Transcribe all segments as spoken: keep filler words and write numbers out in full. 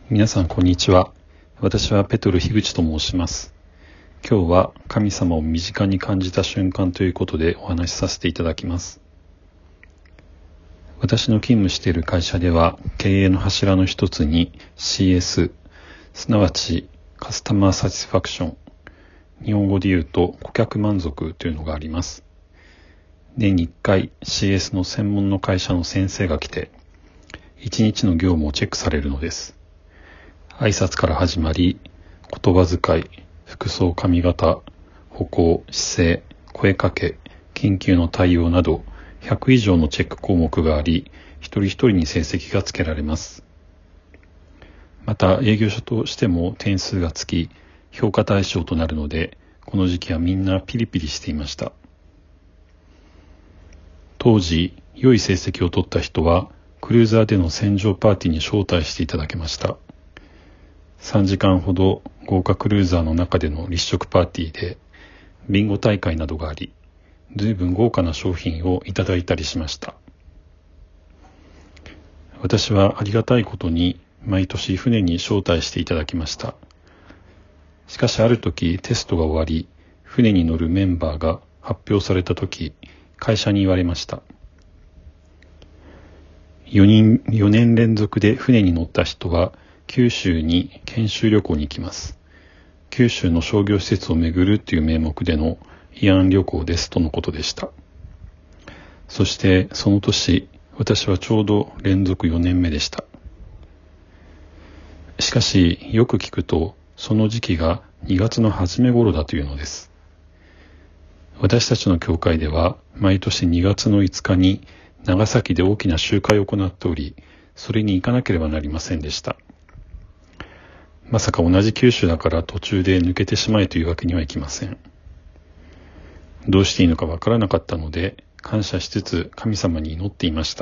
皆さんこんにちは。私はペトル樋口と申します。今日は神様を身近に感じた瞬間ということでお話しさせていただきます。私の勤務している会社では経営の柱の一つに シーエス、すなわちカスタマーサティスファクション、日本語で言うと顧客満足というのがあります。年にいっかい シーエス の専門の会社の先生が来ていちにちの業務をチェックされるのです。挨拶から始まり、言葉遣い、服装、髪型、歩行、姿勢、声かけ、緊急の対応などひゃく以上のチェック項目があり、一人一人に成績がつけられます。また営業所としても点数がつき、評価対象となるので、この時期はみんなピリピリしていました。当時、良い成績を取った人は、クルーザーでの船上パーティーに招待していただけました。さんじかんほど豪華クルーザーの中での立食パーティーで、ビンゴ大会などがあり、随分豪華な商品をいただいたりしました。私はありがたいことに毎年船に招待していただきました。しかしある時テストが終わり、船に乗るメンバーが発表された時、会社に言われました。よにん、よねん連続で船に乗った人は九州に研修旅行に行きます。九州の商業施設を巡るという名目での慰安旅行ですとのことでした。そしてその年、私はちょうど連続よねんめでした。しかしよく聞くと、その時期がにがつの初め頃だというのです。私たちの教会では毎年にがつのいつかに長崎で大きな集会を行っており、それに行かなければなりませんでした。まさか同じ九州だから途中で抜けてしまえというわけにはいきません。どうしていいのかわからなかったので、感謝しつつ神様に祈っていました。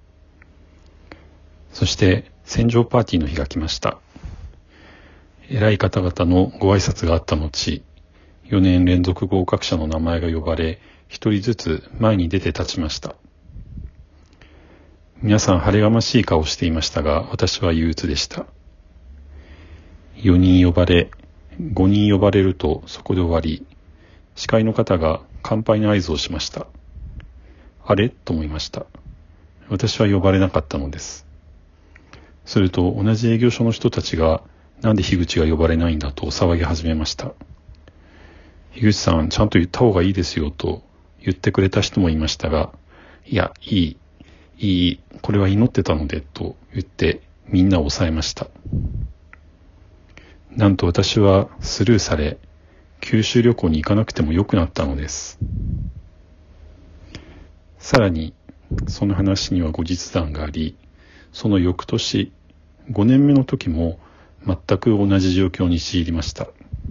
そして船上パーティーの日が来ました。偉い方々のご挨拶があった後、よねん連続合格者の名前が呼ばれ、一人ずつ前に出て立ちました。皆さん晴れがましい顔をしていましたが、私は憂鬱でした。よにん呼ばれ、ごにん呼ばれるとそこで終わり、司会の方が乾杯の合図をしました。あれと思いました。私は呼ばれなかったのです。すると同じ営業所の人たちが、なんで樋口が呼ばれないんだと騒ぎ始めました。樋口さん、ちゃんと言った方がいいですよと言ってくれた人もいましたが、いや、いい、いい、これは祈ってたのでと言ってみんなを抑えました。なんと私はスルーされ、九州旅行に行かなくてもよくなったのです。さらに、その話には後日談があり、その翌年、ごねんめの時も全く同じ状況に陥りました。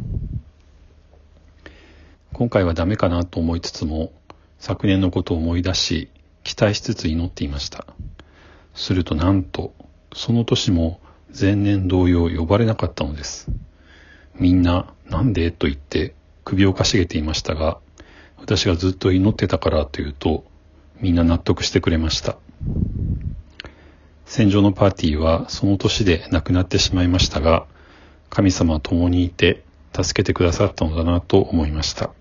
今回はダメかなと思いつつも、昨年のことを思い出し、期待しつつ祈っていました。するとなんと、その年も前年同様呼ばれなかったのです。みんな、なんでと言って首をかしげていましたが、私がずっと祈ってたからというと、みんな納得してくれました。船上のパーティーはその年で亡くなってしまいましたが、神様は共にいて助けてくださったのだなと思いました。